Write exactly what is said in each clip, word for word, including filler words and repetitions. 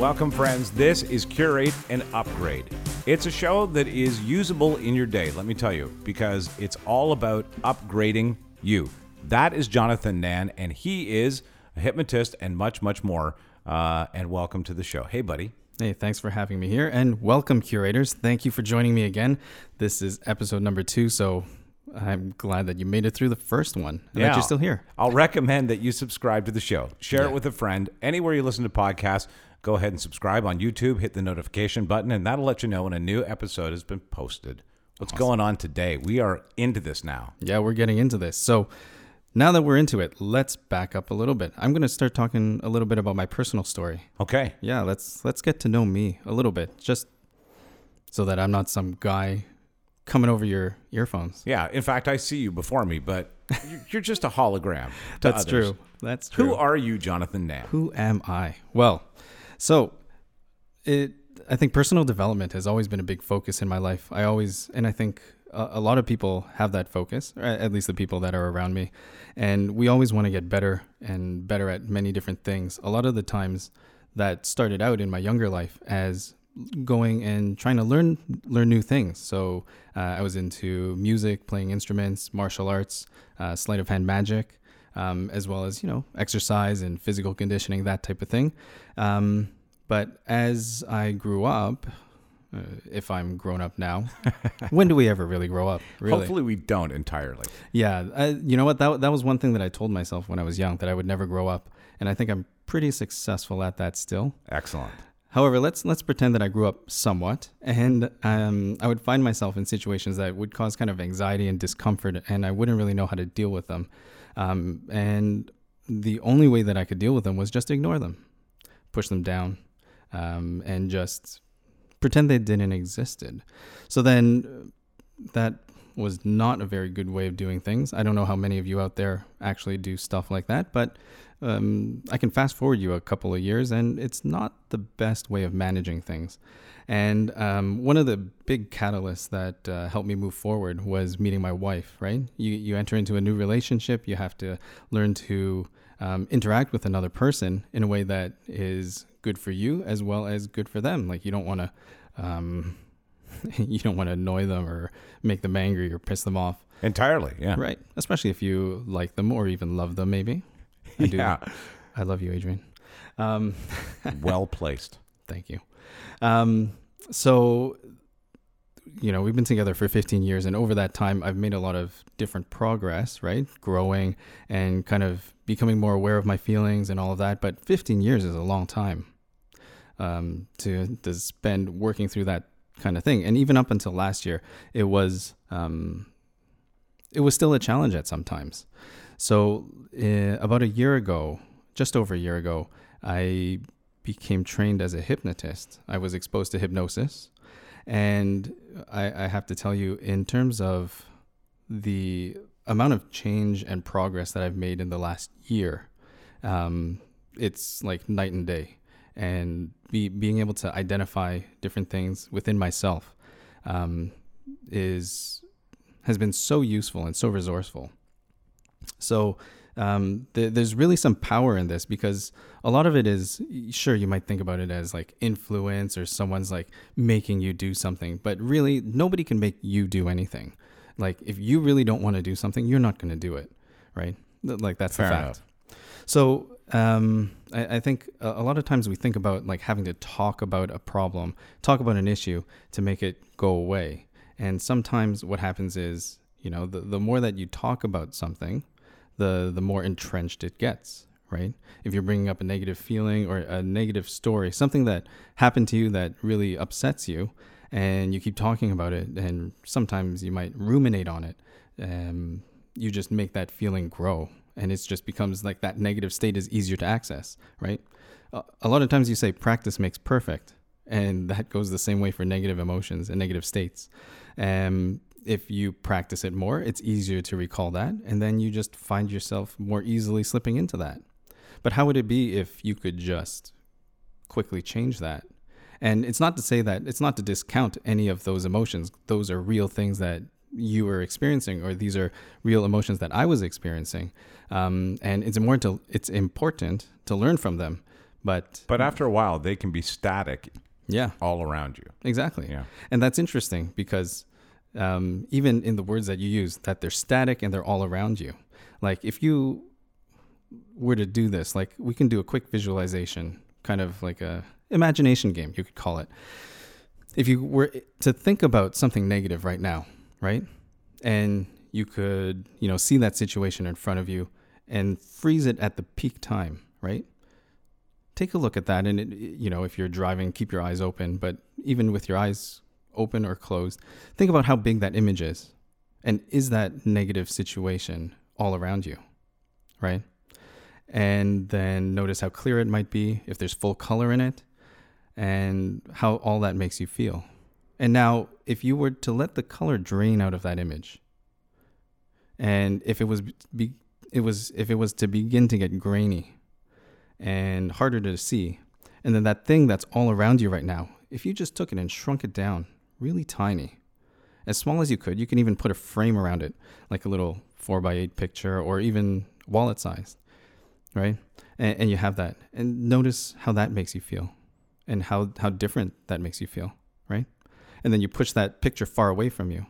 Welcome, friends. This is Curate and Upgrade. It's a show that is usable in your day, let me tell you, because it's all about upgrading you. That is Jonathan Nan, and he is a hypnotist and much, much more. Uh, and welcome to the show. Hey, buddy. Hey, thanks for having me here, and welcome, curators. Thank you for joining me again. This is episode number two, so I'm glad that you made it through the first one and Yeah. that you're still here. I'll recommend that you subscribe to the show. Share Yeah. it with a friend. Anywhere you listen to podcasts, go ahead and subscribe on YouTube. Hit the notification button, and that'll let you know when a new episode has been posted. What's Awesome. going on today? We are into this now. Yeah, we're getting into this. So now that we're into it, let's back up a little bit. I'm going to start talking a little bit about my personal story. Okay. Yeah, let's let's get to know me a little bit, just so that I'm not some guy coming over your earphones. Yeah. In fact, I see you before me, but you're- you're just a hologram. to That's others. true. That's true. Who are you, Jonathan Nan? Who am I? Well, so it I think personal development has always been a big focus in my life. I always, and I think a, a lot of people have that focus, or at least the people that are around me. And we always want to get better and better at many different things. A lot of the times that started out in my younger life as going and trying to learn learn new things. So uh, I was into music, playing instruments, martial arts, uh, sleight of hand magic, um, as well as, you know, exercise and physical conditioning, that type of thing. Um, but as I grew up, uh, if I'm grown up now, when do we ever really grow up? Really? Hopefully we don't entirely. Yeah. I, you know what? That, that was one thing that I told myself when I was young, that I would never grow up. And I think I'm pretty successful at that still. Excellent. However, let's let's pretend that I grew up somewhat, and um, I would find myself in situations that would cause kind of anxiety and discomfort, and I wouldn't really know how to deal with them. Um, and the only way that I could deal with them was just ignore them, push them down, um, and just pretend they didn't existed. So then that was not a very good way of doing things. I don't know how many of you out there actually do stuff like that, but um, I can fast forward you a couple of years, and it's not the best way of managing things. And um, one of the big catalysts that uh, helped me move forward was meeting my wife, right? You, you enter into a new relationship, you have to learn to um, interact with another person in a way that is good for you as well as good for them. Like, you don't want to um, you don't want to annoy them or make them angry or piss them off. Entirely, yeah. Right. Especially if you like them or even love them, maybe. I do. Yeah. I love you, Adrian. Um, Well placed. thank you. Um, so, you know, we've been together for fifteen years, and over that time, I've made a lot of different progress, right? Growing and kind of becoming more aware of my feelings and all of that. But fifteen years is a long time um, to, to spend working through that kind of thing. And even up until last year, it was um, it was still a challenge at some times. So uh, about a year ago, just over a year ago, I became trained as a hypnotist. I was exposed to hypnosis. And I, I have to tell you, in terms of the amount of change and progress that I've made in the last year, um, it's like night and day. And be, being able to identify different things within myself um, is has been so useful and so resourceful. So um, th- there's really some power in this, because a lot of it is, sure, you might think about it as like influence or someone's like making you do something, but really nobody can make you do anything. Like, if you really don't want to do something, you're not going to do it, right? Like, that's Fair the fact. enough. So um, I, I think a, a lot of times we think about like having to talk about a problem, talk about an issue to make it go away. And sometimes what happens is, you know, the, the more that you talk about something, the the more entrenched it gets, right? If you're bringing up a negative feeling or a negative story, something that happened to you that really upsets you, and you keep talking about it, and sometimes you might ruminate on it, um, you just make that feeling grow, and it just becomes like that negative state is easier to access, right? A, a lot of times you say practice makes perfect, and that goes the same way for negative emotions and negative states. Um, if you practice it more, it's easier to recall that, and then you just find yourself more easily slipping into that. But how would it be if you could just quickly change that? And it's not to say that, it's not to discount any of those emotions. Those are real things that you are experiencing, or these are real emotions that I was experiencing. Um, and it's important to, it's important to learn from them. But But after a while, they can be static yeah, all around you. exactly. Yeah. And that's interesting because um, even in the words that you use, that they're static and they're all around you. Like if you were to do this, like we can do a quick visualization, kind of like a imagination game, you could call it. If you were to think about something negative right now, right? And you could, you know, see that situation in front of you and freeze it at the peak time, right? Take a look at that. And, it, you know, if you're driving, keep your eyes open. But even with your eyes open or closed, think about how big that image is. And is that negative situation all around you, right? And then notice how clear it might be, if there's full color in it, and how all that makes you feel. And now, if you were to let the color drain out of that image, and if it was be, it was if it was to begin to get grainy and harder to see, and then that thing that's all around you right now, if you just took it and shrunk it down really tiny, as small as you could, you can even put a frame around it, like a little four by eight picture, or even wallet sized, right? And, and you have that, and notice how that makes you feel, and how how different that makes you feel, right? And then you push that picture far away from you,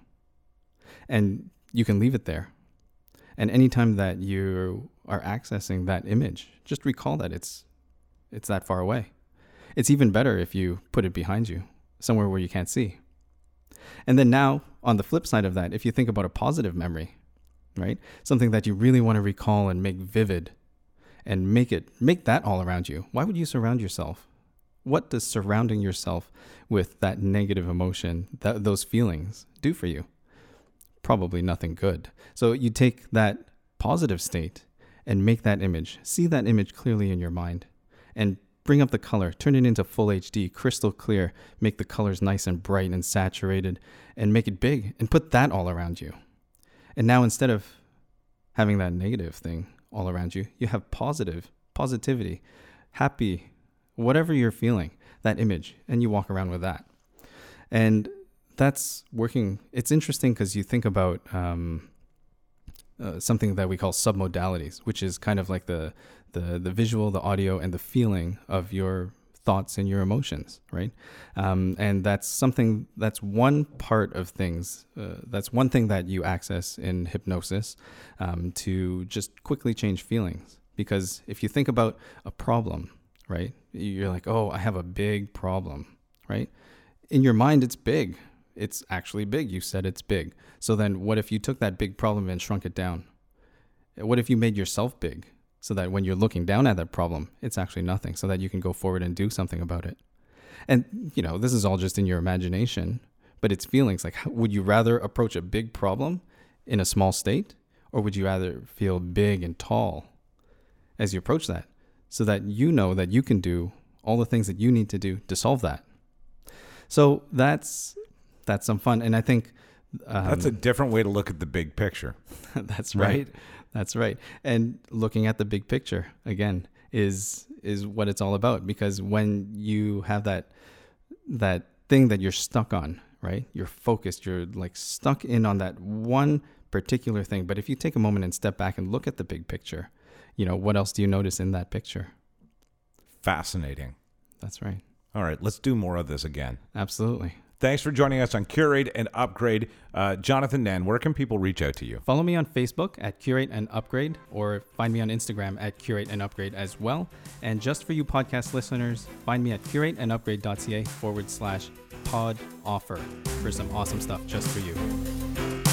and you can leave it there. And anytime that you are accessing that image, just recall that it's it's that far away. It's even better if you put it behind you, somewhere where you can't see. And then now, on the flip side of that, if you think about a positive memory, right? Something that you really want to recall and make vivid, and make it make that all around you. Why would you surround yourself? What does surrounding yourself with that negative emotion, that, those feelings, do for you? Probably nothing good. So you take that positive state and make that image, see that image clearly in your mind, and bring up the color, turn it into full H D, crystal clear, make the colors nice and bright and saturated, and make it big, and put that all around you. And now instead of having that negative thing all around you, you have positive, positivity, happy, whatever you're feeling, that image, and you walk around with that. And that's working. It's interesting because you think about um, uh, something that we call submodalities, which is kind of like the, the the visual, the audio, and the feeling of your thoughts and your emotions, right? Um, and that's something, that's one part of things. Uh, that's one thing that you access in hypnosis um, to just quickly change feelings. Because if you think about a problem, right? You're like, oh, I have a big problem, right? In your mind, it's big. It's actually big. You said it's big. So then what if you took that big problem and shrunk it down? What if you made yourself big so that when you're looking down at that problem, it's actually nothing, so that you can go forward and do something about it? And, you know, this is all just in your imagination, but it's feelings. Like, how, would you rather approach a big problem in a small state, or would you rather feel big and tall as you approach that, so that you know that you can do all the things that you need to do to solve that? So that's that's some fun. And I think um, that's a different way to look at the big picture. That's right. right. That's right. And looking at the big picture again is is what it's all about. Because when you have that that thing that you're stuck on, right? You're focused. You're like stuck in on that one particular thing. But if you take a moment and step back and look at the big picture, you know, what else do you notice in that picture? Fascinating. That's right. All right, let's do more of this again. Absolutely. Thanks for joining us on Curate and Upgrade. Uh, Jonathan Nan, where can people reach out to you? Follow me on Facebook at Curate and Upgrade, or find me on Instagram at Curate and Upgrade as well. And just for you podcast listeners, find me at curateandupgrade.ca forward slash pod offer for some awesome stuff just for you.